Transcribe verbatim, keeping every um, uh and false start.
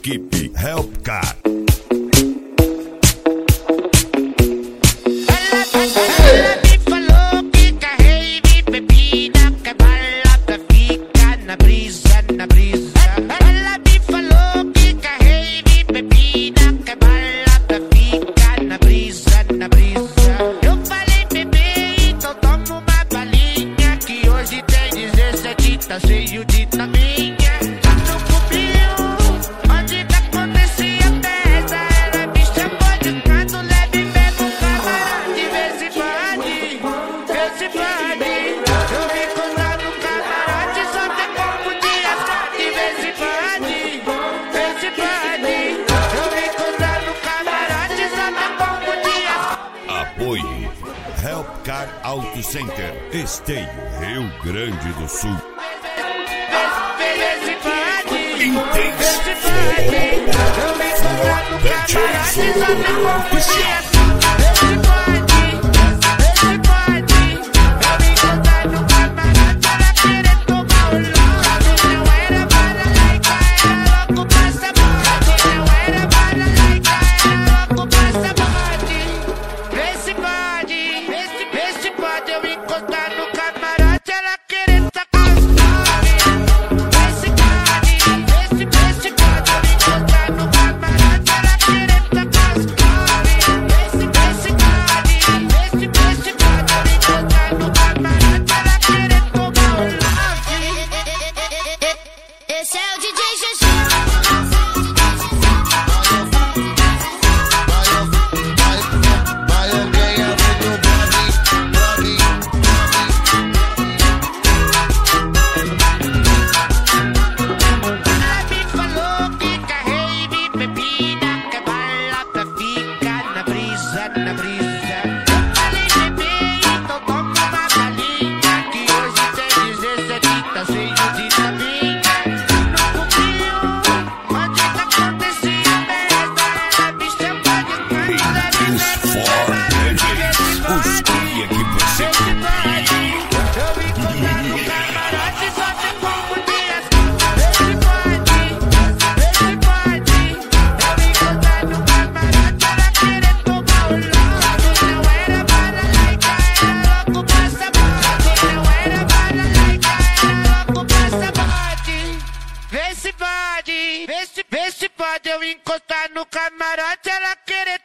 Equipe Helpcar. Ela me falou que carrei e bebida, que é bala pra ficar na brisa, na brisa. Ela me falou que carrei e bebida, que é bala pra ficar na brisa, na brisa. Eu falei, bebê, então toma uma balinha, que hoje tem dezessete, tá cheio de taminha. No cubinho, onde que acontecia a festa, ela me chamou de canto, leve mesmo camarote, vê se pode, vê se pode. Eu me encontrar no camarote, só que como dia tarde, vê se pode, vê se pode. Eu me encontrar no camarote, só que como dia. Apoio Helpcar Auto Center, Esteio, Rio Grande do Sul. Vê se pode, Intenso. vê se pode. Eu me encontrar no camarote, só que como dia tarde, vê se pode, vê se pode. Eu me encontrar no camarote, ela querer tomar o lote. Não era para laica, era louco passaporte. Não era para laica, era louco passaporte. Vê se pode, vê se, vê se pode. Eu encostar no camarote, ela querer tacar os toques. Vê se pode, vê se, vê se pode. Eu encostar no camarote, ela querer tacar os toques. Vê se, vê se pode, vê se, vê se pode. Eu encostar no camarote, ela querer tomar o love. Esse é o D J G G. Ela me falou que carrei e bebida, que é bala pra ficar na brisa, na brisa. Eu falei, bebê, então toma uma balinha, que hoje tem dezessete, tá cheio de taminha. No cubinho, onde que acontecia a festa, ela me chamou de canto, leve mesmo camarote, vê se Os pode, cria que você vê se pode. Eu me encontrar no camarote, só tem como dias. Vê se pode, vê se pode. Eu me encontrar no camarote, ela querer tomar o lote. Não era para laica, era louco passaporte. Não era para laica, era louco passaporte. Vê se pode, vê se, vê se pode. Eu encostar no camarote, ela querer